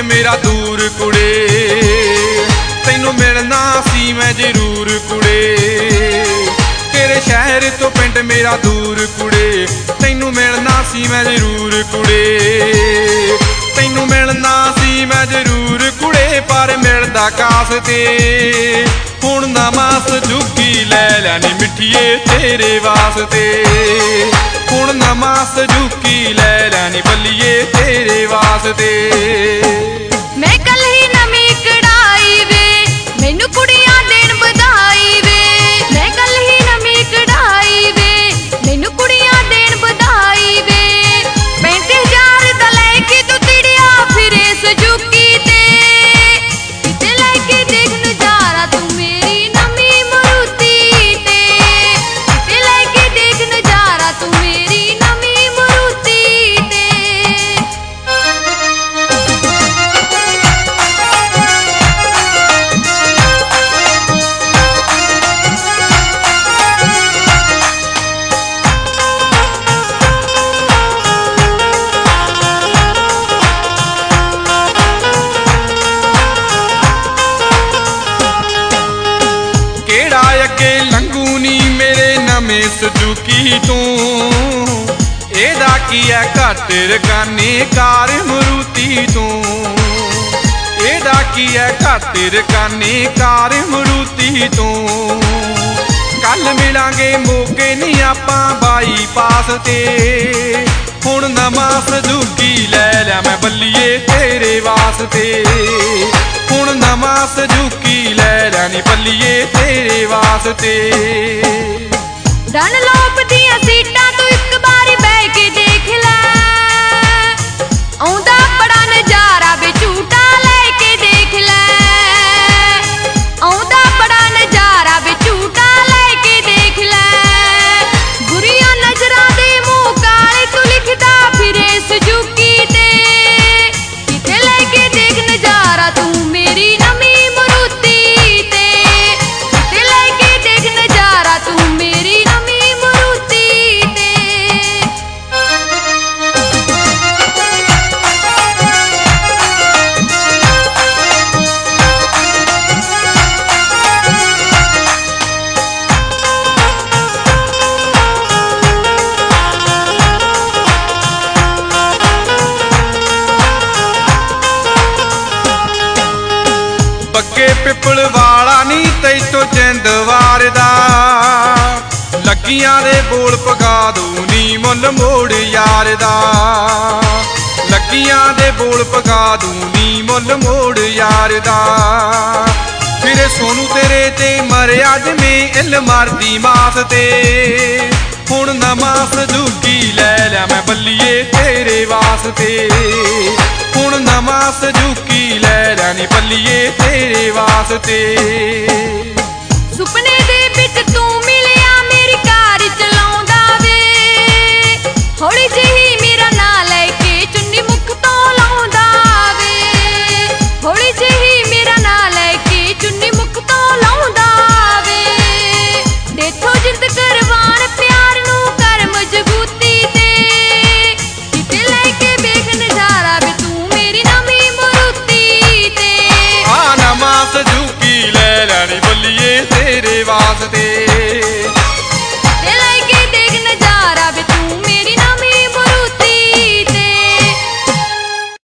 मेरा दूर कुड़े, तैनू मिलना सी मैं जरूर कुड़े। तेरे शहर तो पिंड मेरा दूर कुड़े, तैनू मिलना सी मैं जरूर कुड़े। तैनू मिलना सी मैं जरूर कुड़े, पर मिलदा कास ते हुण नवां सजूकी लै लैनी मिठिए तेरे वास्ते। हुण नवां सजूकी लै लैनी बल्लिए तेरे वास्ते। मैं कल ही नवी कढ़ाई वे, मैनू कुड़ियां देन बधाई वे। मैं कल ही नवी कढ़ाई वे, मैनू कुड़ियां देन बधाई वे। 35,000 दा लैके तू तिड़िया फिरे सजूकी ते, किते लैके देख नजारा तू मेरी नवी मारुति ते। किते लैके देख नजारा तू मेरी नवी मारुति ते। केड़ा अगे लंघू नी मेरे नवें सजूकी तू, एदा की है घट रकाने कार मारुति तू। एदा की है घट रकाने कार मारुति तू। कल मिलांगे मौके नहीं आपां बाईपास ते, हुण नवां सजूकी लै लै मैं बल्लिए तेरे वास्ते। हुण नवां सजूकी लै लैनी बल्लिए तेरे वास्ते। डनलॉप दियां सीटां तू इक बारी बैठ के देख लै, आउंदा बड़ा नजारा वे झूटा लैके देख लै। आउंदा बड़ा नजारा वे झूटा लैके देख लै। बुरियां नजरां दे मूंह काले तू लिखदा फिरे सजूकी ते, किते लैके देख नजारा तू मेरी नवी मारुति ते। किते लैके देख नजारा तू मेरी नवी मारुति ते। पक्के पिपल वाला नी तैतो जिंद वारदा, लग्गियां दे बोल पगा दूं नी मुल मोड़ यार दा। लग्गियां दे बोल पगा दूं नी मुल मोड़ यार दा। फिर सोनू तेरे ते मरिया जिवें इल मरदी मास ते, हुण नवां सजूकी लै लै मैं बल्लिए तेरे वास्ते। हुण नवां सजूकी लै लैनी बल्लिए तेरे वास्ते। सुपने दे विच तू मिलिया मेरी कार चलाउंदा वे, हौली जही मेरा नां लैके चुन्नी मुख तो लाउंदा वे। हौली जही मेरा नां लैके चुन्नी मुख तो लाउंदा वे। देखो जिंद करवान प्यार नू कर मजबूती ते, किते लैके वेख नजारा वे तू मेरी नवी मारुति ते। आ नवां सजूकी लै लैनी बल्लिए तेरे वास्ते।